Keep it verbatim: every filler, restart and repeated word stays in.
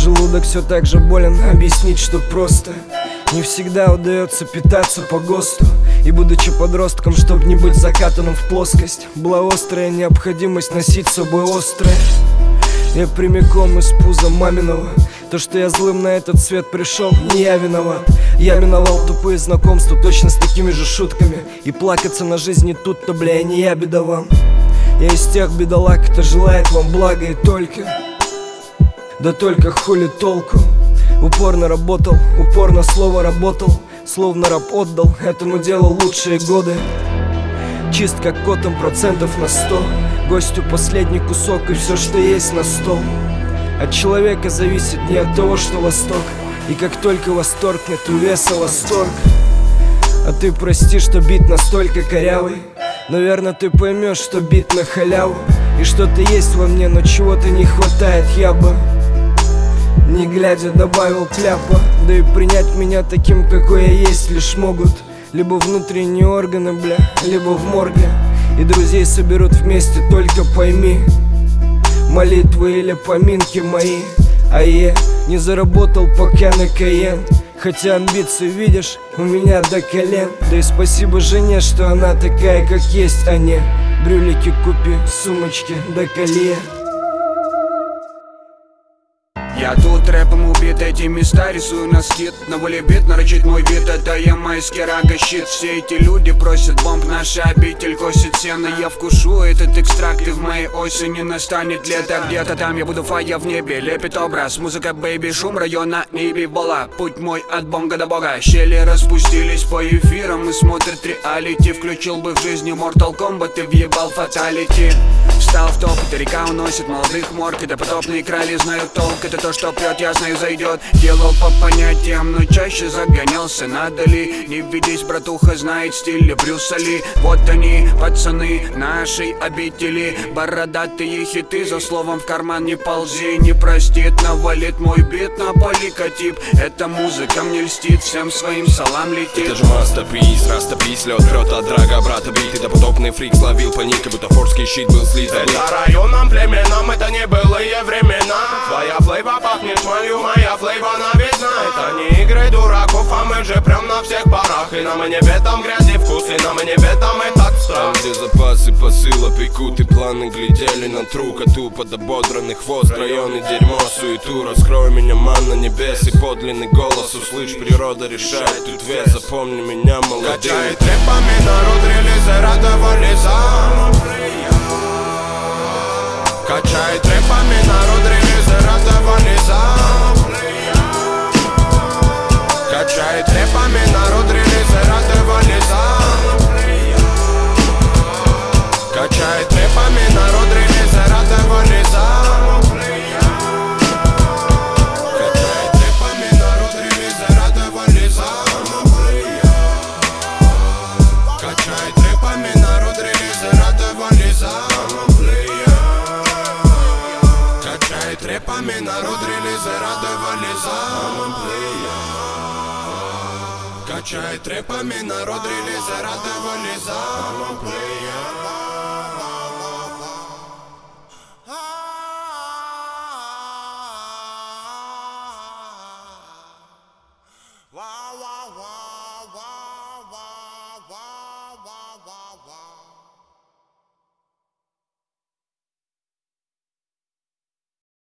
Желудок все так же болен, объяснить, что просто не всегда удается питаться по ГОСТу. И будучи подростком, чтоб не быть закатанным в плоскость, была острая необходимость носить с собой острое. Я прямиком из пуза маминого. То, что я злым на этот свет пришел, не я виноват. Я миновал тупые знакомства точно с такими же шутками. И плакаться на жизни тут-то, бля, не я бедован. Я из тех бедолаг, кто желает вам блага и только. Да только хули толку. Упорно работал, упорно слово работал. Словно раб отдал этому делу лучшие годы. Чист как котом процентов на сто. Гостю последний кусок и все, что есть, на стол. От человека зависит не от того, что восток. И как только восторгнет у веса восторг. А ты прости, что бит настолько корявый. Наверное, ты поймешь, что бит на халяву. И что-то есть во мне, но чего-то не хватает, я бы не глядя добавил кляпа. Да и принять меня таким, какой я есть, лишь могут либо внутренние органы, бля, либо в морге. И друзей соберут вместе, только пойми, молитвы или поминки мои. А я не заработал пока на Каен. Хотя амбиции, видишь, у меня до колен. Да и спасибо жене, что она такая, как есть, а не брюлики купи, сумочки до колье. Я тут рэпом убит, эти места рисую на скид. На воле бит, нарочит мой вид, это я майский рага щит. Все эти люди просят бомб, наша обитель косит сено. Я вкушу этот экстракт, и в моей осени настанет лето. Где-то там я буду фая в небе, лепит образ. Музыка, бэйби, шум района, небе вола. Путь мой от бонга до бога. Щели распустились по эфирам и смотрят реалити. Включил бы в жизни Mortal Kombat и въебал фаталити. Встал в топ, эта река уносит молодых морг. Это потопные крали знают толк, это то, что прет, я знаю, зайдет. Делал по понятиям, но чаще загонялся. Надо ли? Не ведись, братуха, знает стиль Брюса Ли. Вот они, пацаны нашей обители. Бородатые хиты, за словом в карман не ползи. Не простит, навалит мой бит на поликотип. Эта музыка мне льстит, всем своим салам летит. Это же мастер-приз, растопись, лед прет от драга брата бит. Это потопный фрик словил паник, будто форский щит был слит. Это районам, племенам, это не былые времена. Твоя флейва пахнет шмалью, моя флейва новизна. Это не игры дураков, а мы же прям на всех парах. И нам и не бетом грязи вкус, и нам и не бетом этот страх. Там, где запасы посыла пекут и планы глядели на трук. А ту под ободранный хвост, районы дерьмо, суету. Раскрой меня, манна небес, и подлинный голос услышь. Природа решает тут вес, запомни меня молодым. Качает рэпами народ, релизы радовали за. Качает рэпами народ, релизы радовали за. Качает рэпами народ, релизы радовали за. Качает рэпами народ, релизы радовали за. Качает рэпами народ, релизы радовали за. Качает рэпами народ, релизы радовали за. Качает рэпами народ, релизы радовали за. Качает рэпами народ, релизы радовали за.